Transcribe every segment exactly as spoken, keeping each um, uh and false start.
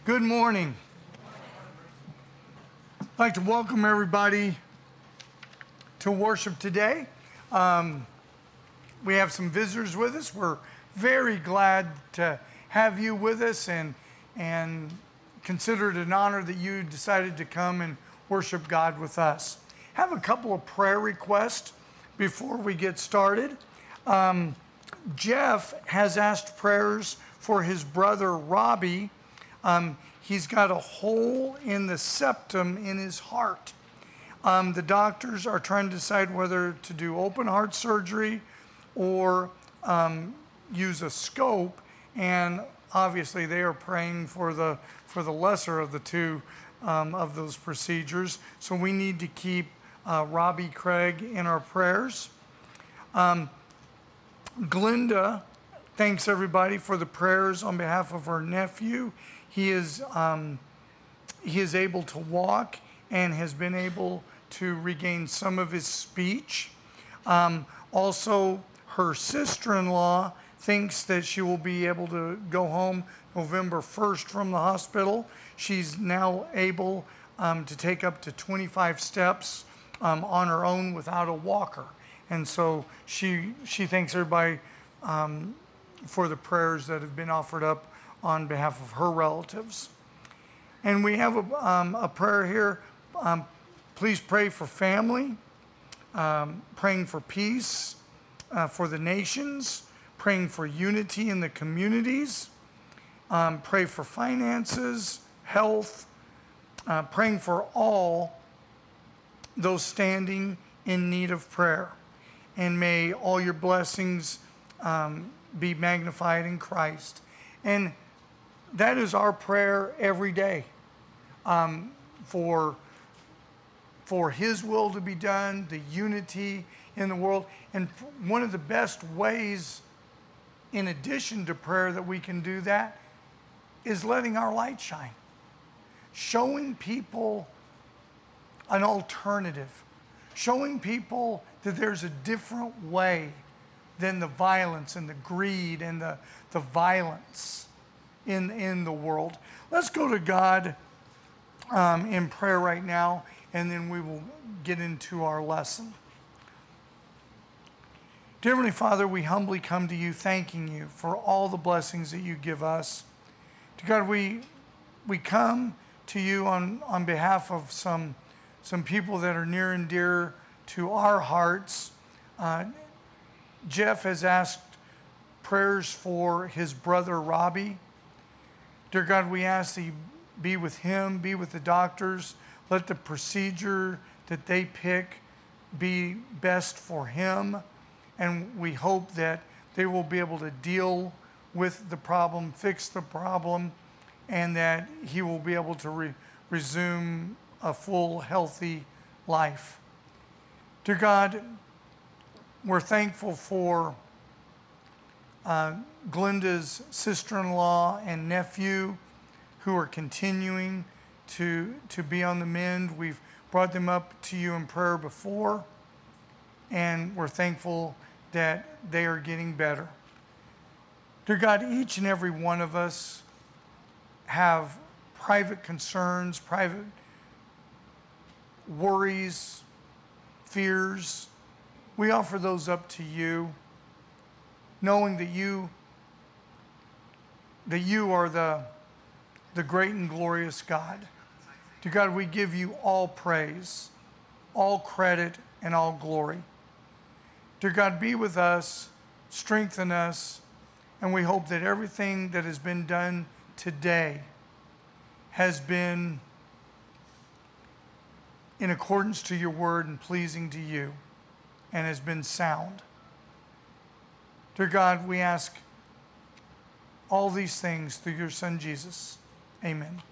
Good morning. I'd like to welcome everybody to worship today. Um, we have some visitors with us. We're very glad to have you with us and, and consider it an honor that you decided to come and worship God with us. I have a couple of prayer requests before we get started. Um, Jeff has asked prayers for his brother Robbie. Um, he's got a hole in the septum in his heart. Um, the doctors are trying to decide whether to do open heart surgery or um, use a scope, and obviously they are praying for the for the lesser of the two um, of those procedures. So we need to keep uh, Robbie Craig in our prayers. Um, Glinda thanks everybody for the prayers on behalf of her nephew. He is um, he is able to walk and has been able to regain some of his speech. Um, also, her sister-in-law thinks that she will be able to go home November first from the hospital. She's now able um, to take up to twenty-five steps um, on her own without a walker. And so she she thanks everybody um, for the prayers that have been offered up on behalf of her relatives. And we have a, um, a prayer here. Um, please pray for family, um, praying for peace uh, for the nations, praying for unity in the communities, um, pray for finances, health, uh, praying for all those standing in need of prayer. And may all your blessings um, be magnified in Christ. And that is our prayer every day, um, for, for His will to be done, the unity in the world. And one of the best ways, in addition to prayer, that we can do that is letting our light shine. Showing people an alternative. Showing people that there's a different way than the violence and the greed and the, the violence in, in the world. Let's go to God um, in prayer right now, and then we will get into our lesson. Dear Heavenly Father, we humbly come to you thanking you for all the blessings that you give us. To God, we, we come to you on, on behalf of some, some people that are near and dear to our hearts. Uh, Jeff has asked prayers for his brother Robbie. Dear God, we ask that you be with him, be with the doctors. Let the procedure that they pick be best for him. And we hope that they will be able to deal with the problem, fix the problem, and that he will be able to re- resume a full, healthy life. Dear God, we're thankful for uh, Glinda's sister-in-law and nephew who are continuing to, to be on the mend. We've brought them up to you in prayer before, and we're thankful that they are getting better. Dear God, each and every one of us have private concerns, private worries, fears. We offer those up to you, knowing that you that you are the, the great and glorious God. To God, we give you all praise, all credit, and all glory. Dear God, be with us, strengthen us, and we hope that everything that has been done today has been in accordance to your word and pleasing to you, and has been sound. Dear God, we ask all these things through your Son, Jesus. Amen.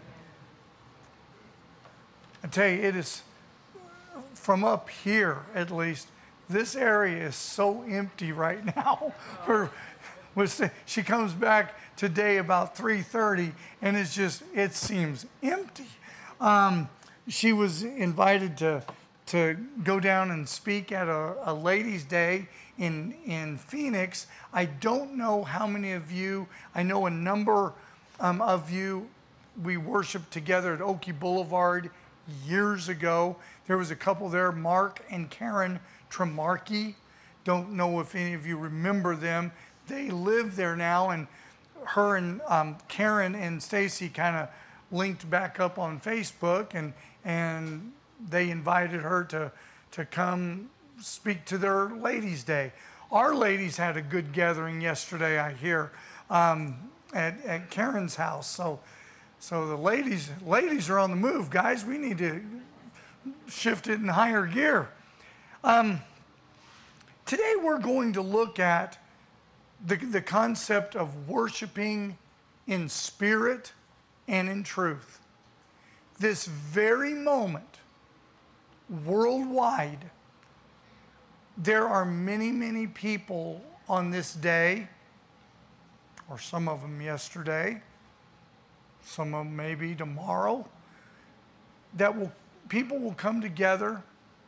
I tell you, it is, from up here at least, this area is so empty right now. We're, we're, she comes back today about three thirty, and it's just, it seems empty. Um, she was invited to to go down and speak at a, a ladies' day in, in Phoenix. I don't know how many of you, I know a number um, of you we worshiped together at Okie Boulevard years ago. There was a couple there, Mark and Karen Tremarkey. Don't know if any of you remember them. They live there now, and her and um, Karen and Stacy kind of linked back up on Facebook, and and they invited her to, to come speak to their Ladies' Day. Our ladies had a good gathering yesterday, I hear, um, at, at Karen's house. So, so the ladies, ladies are on the move, guys. We need to shift it in higher gear. Um, today we're going to look at the, the concept of worshiping in spirit and in truth. This very moment, worldwide, there are many, many people on this day, or some of them yesterday, some of them maybe tomorrow, that will people will come together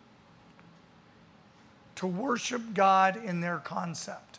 to worship God in their concept.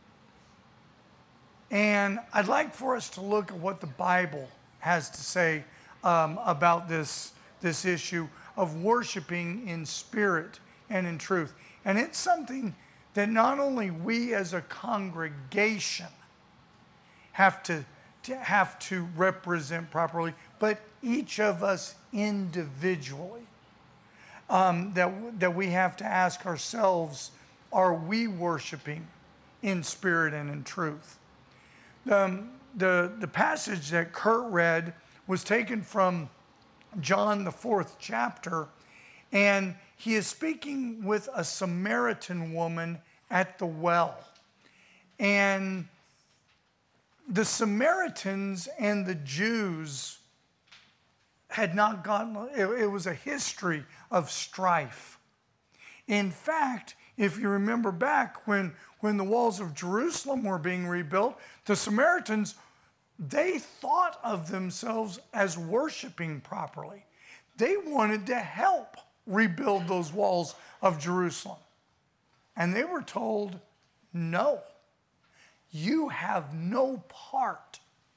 And I'd like for us to look at what the Bible has to say um, about this, this issue of worshiping in spirit and in truth. And it's something that not only we as a congregation have to, to have to represent properly, but each of us individually. Um, that, that we have to ask ourselves, are we worshiping in spirit and in truth? Um, the, the passage that Kurt read was taken from John, the fourth chapter, and he is speaking with a Samaritan woman at the well. And the Samaritans and the Jews had not gotten, it, it was a history of strife. In fact, if you remember back when, when the walls of Jerusalem were being rebuilt, the Samaritans, they thought of themselves as worshiping properly. They wanted to help rebuild those walls of Jerusalem. And they were told, no, you have no part,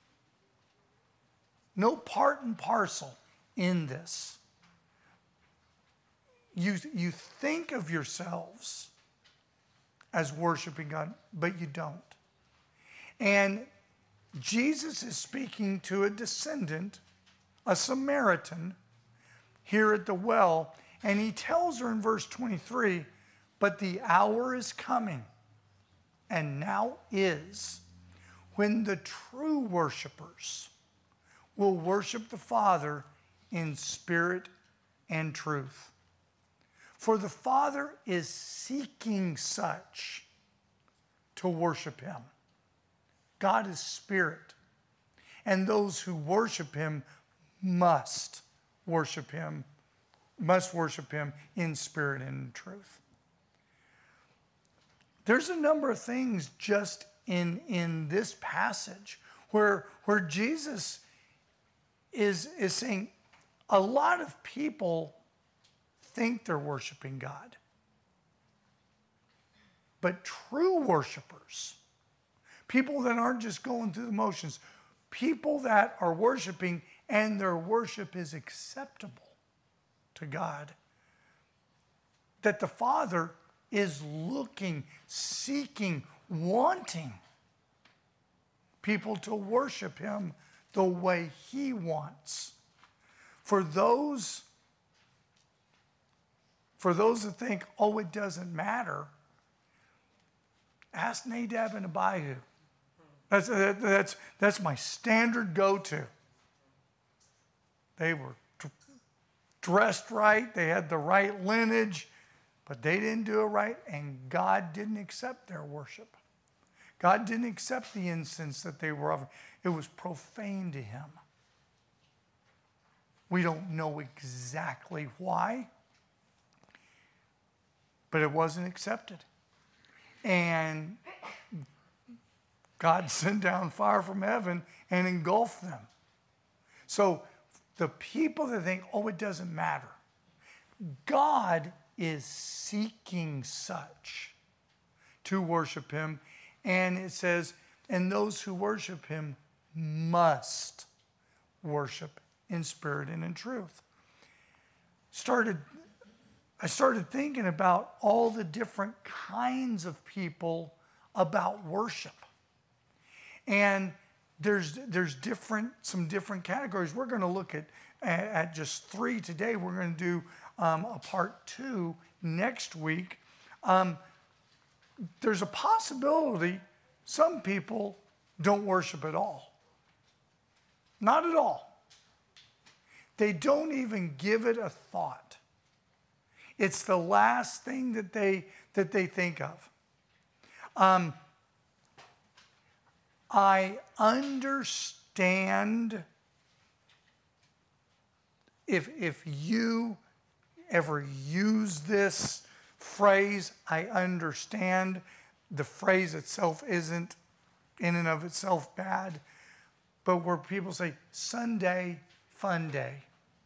no part and parcel in this. You, you think of yourselves as worshiping God, but you don't. And Jesus is speaking to a descendant, a Samaritan, here at the well, and he tells her in verse twenty-three, but the hour is coming, and now is, when the true worshipers will worship the Father in spirit and truth. For the Father is seeking such to worship him. God is spirit, and those who worship him must worship him, must worship him in spirit and in truth. There's a number of things just in, in this passage where, where Jesus is, is saying a lot of people think they're worshiping God. But true worshipers, people that aren't just going through the motions, people that are worshiping and their worship is acceptable to God, that the Father is looking, seeking, wanting people to worship him the way he wants. For those, for those that think, oh, it doesn't matter, ask Nadab and Abihu. That's, that's, that's my standard go-to. They were dressed right, they had the right lineage, but they didn't do it right, and God didn't accept their worship. God didn't accept the incense that they were offering. It was profane to him. We don't know exactly why, but it wasn't accepted. And God sent down fire from heaven and engulfed them. So the people that think, oh, it doesn't matter, God is seeking such to worship him. And it says, and those who worship him must worship in spirit and in truth. Started, I started thinking about all the different kinds of people about worship. And there's, there's different, some different categories. We're going to look at, at just three today. We're going to do um, a part two next week. Um, there's a possibility some people don't worship at all. Not at all. They don't even give it a thought. It's the last thing that they, that they think of. Um, I understand if, if you ever use this phrase, I understand the phrase itself isn't in and of itself bad, but where people say, Sunday, fun day.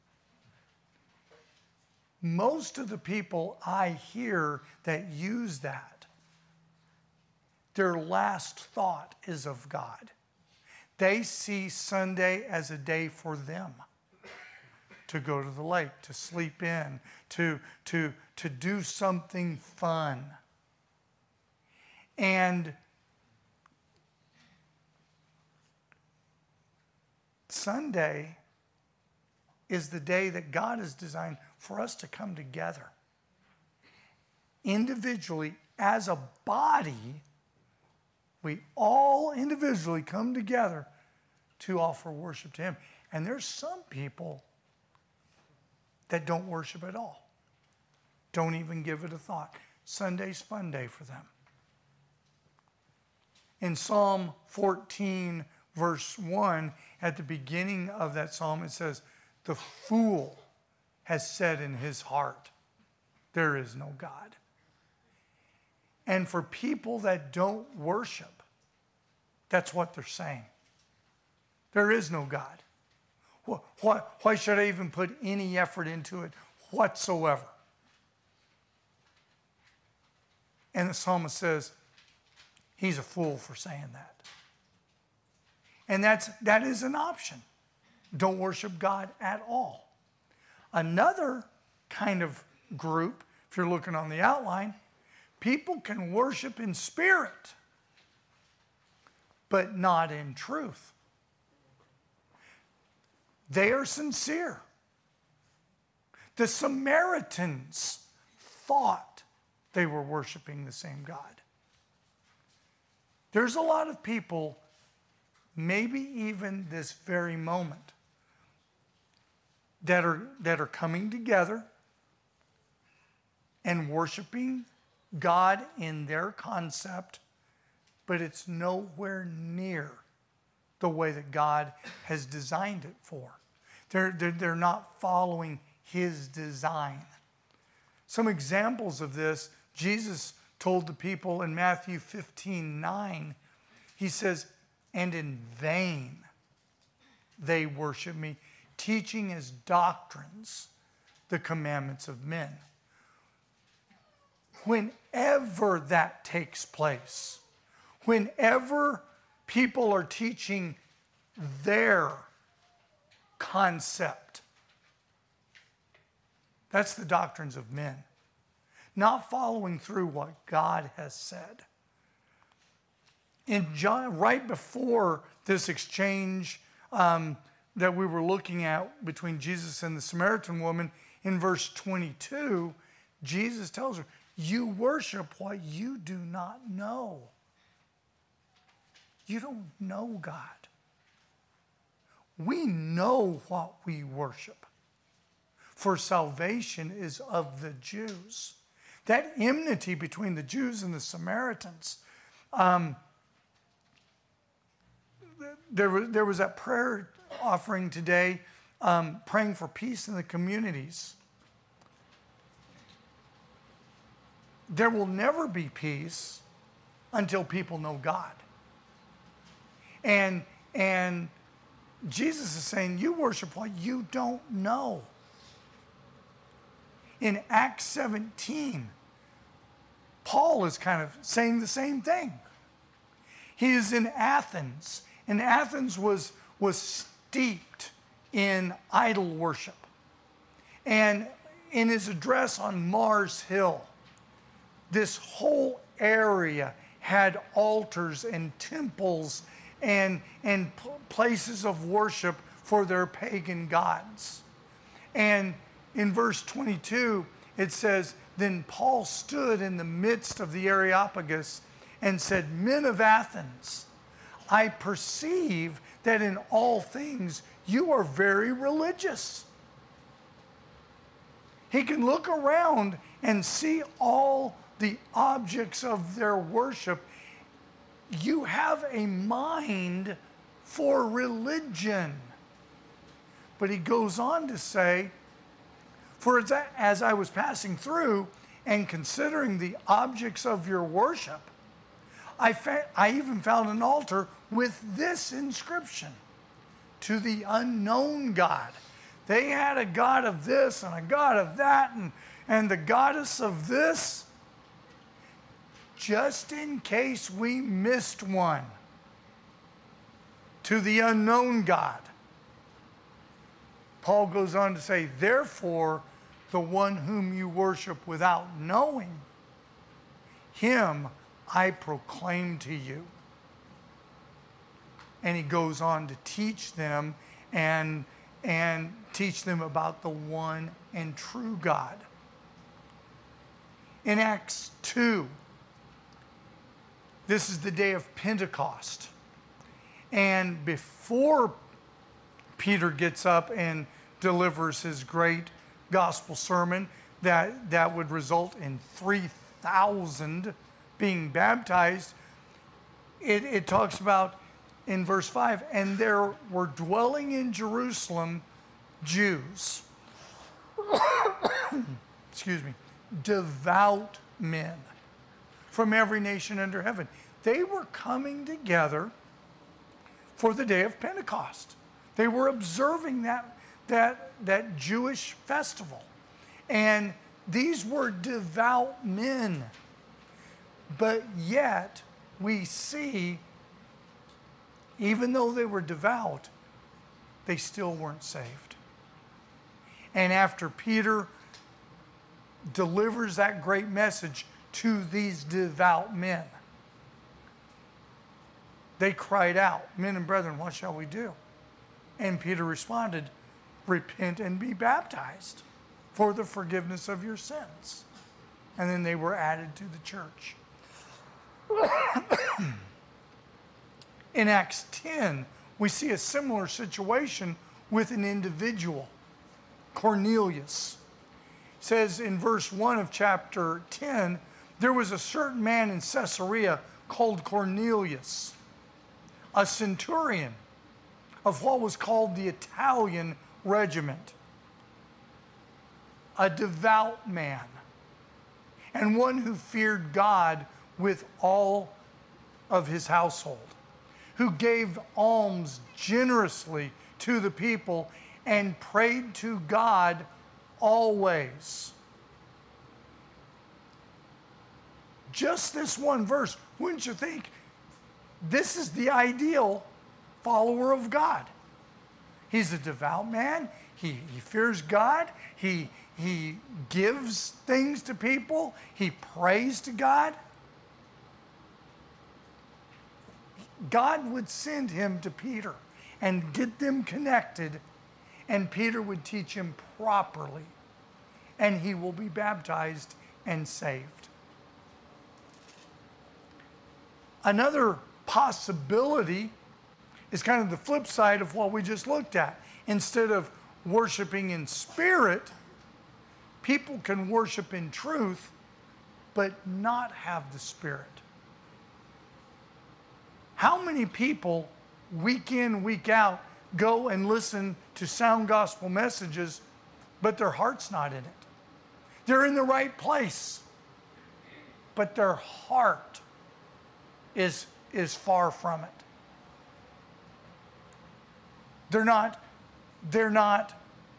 Most of the people I hear that use that, their last thought is of God. They see Sunday as a day for them to go to the lake, to sleep in, to, to, to do something fun. And Sunday is the day that God has designed for us to come together. Individually, as a body, we all individually come together to offer worship to Him. And there's some people that don't worship at all. Don't even give it a thought. Sunday's fun day for them. In Psalm fourteen, verse one, at the beginning of that psalm, it says, the fool has said in his heart, there is no God. And for people that don't worship, that's what they're saying. There is no God. Why, why should I even put any effort into it whatsoever? And the psalmist says, he's a fool for saying that. And that's, that is an option. Don't worship God at all. Another kind of group, if you're looking on the outline, people can worship in spirit, but not in truth. They are sincere. The Samaritans thought they were worshiping the same God. There's a lot of people, maybe even this very moment, that are, that are coming together and worshiping God in their concept, but it's nowhere near the way that God has designed it for. They're, they're, they're not following His design. Some examples of this, Jesus told the people in Matthew fifteen nine, He says, and in vain they worship me, teaching as doctrines the commandments of men. Whenever that takes place, whenever people are teaching their concept, that's the doctrines of men, not following through what God has said. In John, right before this exchange um, that we were looking at between Jesus and the Samaritan woman, in verse twenty-two, Jesus tells her, you worship what you do not know. You don't know God. We know what we worship. For salvation is of the Jews. That enmity between the Jews and the Samaritans. Um, there, was, there was that prayer offering today, um, praying for peace in the communities. There will never be peace until people know God. And, and Jesus is saying, you worship what you don't know. In Acts seventeen, Paul is kind of saying the same thing. He is in Athens, and Athens was, was steeped in idol worship. And in his address on Mars Hill, this whole area had altars and temples and, and p- places of worship for their pagan gods. And in verse twenty-two, it says, "Then Paul stood in the midst of the Areopagus and said, 'Men of Athens, I perceive that in all things you are very religious.'" He can look around and see all the objects of their worship. You have a mind for religion. But he goes on to say, "For as I, as I was passing through and considering the objects of your worship, I, fa- I even found an altar with this inscription: 'To the unknown God.'" They had a god of this and a god of that and, and the goddess of this, just in case we missed one. To the unknown God. Paul goes on to say, "Therefore, the one whom you worship without knowing, him I proclaim to you." And he goes on to teach them and, and teach them about the one and true God. In Acts two, this is the day of Pentecost. And before Peter gets up and delivers his great gospel sermon that, that would result in three thousand being baptized, it, it talks about in verse five, "And there were dwelling in Jerusalem Jews," excuse me, "devout men from every nation under heaven." They were coming together for the day of Pentecost. They were observing that, that, that Jewish festival. And these were devout men. But yet, we see, even though they were devout, they still weren't saved. And after Peter delivers that great message to these devout men, they cried out, "Men and brethren, what shall we do?" And Peter responded, "Repent and be baptized for the forgiveness of your sins." And then they were added to the church. In Acts ten, we see a similar situation with an individual, Cornelius. It says in verse one of chapter ten, "There was a certain man in Caesarea called Cornelius, a centurion of what was called the Italian regiment, a devout man, and one who feared God with all of his household, who gave alms generously to the people and prayed to God always." Just this one verse, wouldn't you think this is the ideal follower of God? He's a devout man. He, he fears God. He, he gives things to people. He prays to God. God would send him to Peter and get them connected, and Peter would teach him properly, and he will be baptized and saved. Another possibility is kind of the flip side of what we just looked at. Instead of worshiping in spirit, people can worship in truth, but not have the Spirit. How many people, week in, week out, go and listen to sound gospel messages, but their heart's not in it? They're in the right place, but their heart is, is far from it. They're not, they're not,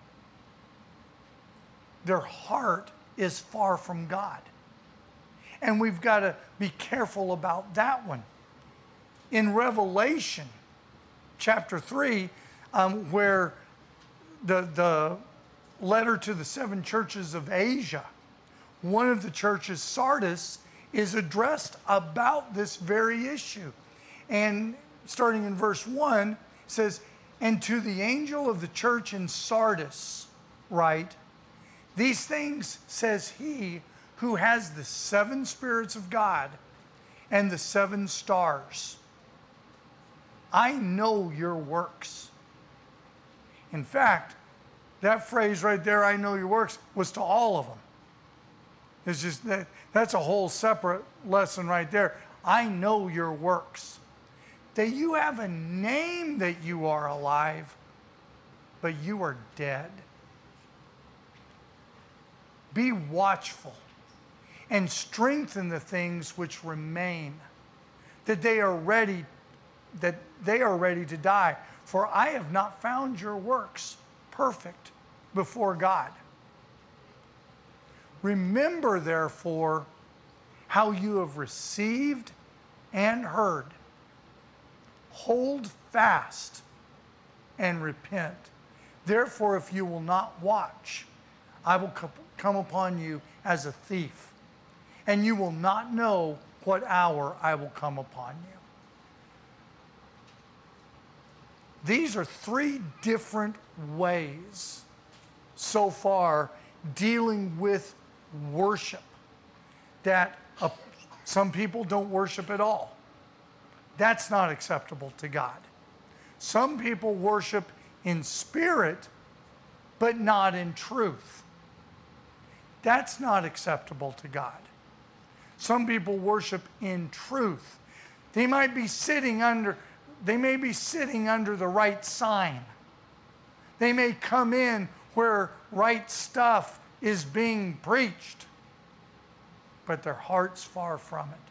their heart is far from God. And we've got to be careful about that one. In Revelation chapter three, um, where the, the letter to the seven churches of Asia, one of the churches, Sardis, is addressed about this very issue. And starting in verse one, it says, "And to the angel of the church in Sardis write, these things says he who has the seven spirits of God and the seven stars. I know your works." In fact, that phrase right there, "I know your works," was to all of them. It's just that that's a whole separate lesson right there. I know your works. That you have a name that you are alive, but you are dead. Be watchful and strengthen the things which remain, that they are ready, that they are ready to die. For I have not found your works perfect before God. Remember, therefore, how you have received and heard. Hold fast and repent. Therefore, if you will not watch, I will come upon you as a thief, and you will not know what hour I will come upon you. These are three different ways so far dealing with worship that uh, some people don't worship at all. That's not acceptable to God. Some people worship in spirit, but not in truth. That's not acceptable to God. Some people worship in truth. They might be sitting under, they may be sitting under the right sign. They may come in where right stuff is being preached, but their heart's far from it.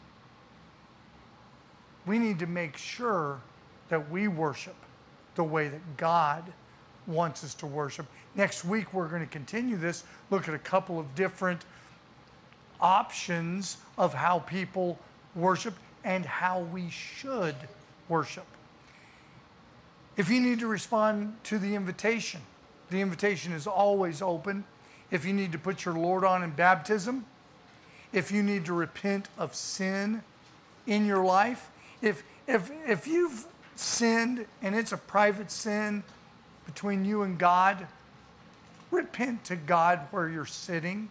We need to make sure that we worship the way that God wants us to worship. Next week, we're going to continue this, look at a couple of different options of how people worship and how we should worship. If you need to respond to the invitation, the invitation is always open. If you need to put your Lord on in baptism, if you need to repent of sin in your life, if, if, if you've sinned and it's a private sin between you and God, repent to God where you're sitting.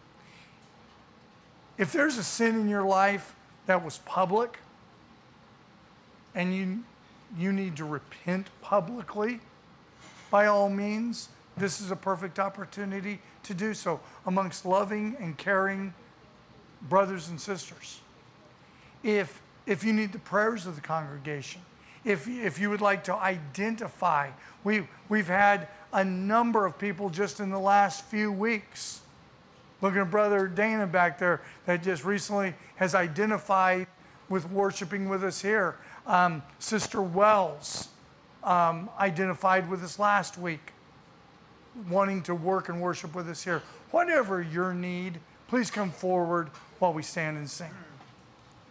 If there's a sin in your life that was public and you, you need to repent publicly, by all means, this is a perfect opportunity to do so amongst loving and caring brothers and sisters. If, if you need the prayers of the congregation, if, if you would like to identify, we, we've had a number of people just in the last few weeks. Looking at Brother Dana back there that just recently has identified with worshiping with us here. Um, Sister Wells um, identified with us last week, wanting to work and worship with us here. Whatever your need, please come forward while we stand and sing.